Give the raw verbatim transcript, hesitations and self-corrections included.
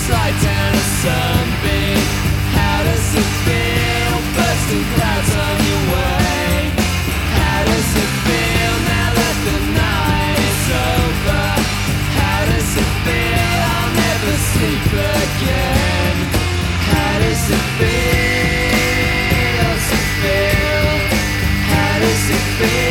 slide down a sunbeam. How does it feel? Bursting clouds on your way. How does it feel now that the night is over? How does it feel? I'll never sleep again. How does it feel? Does it feel? How does it feel?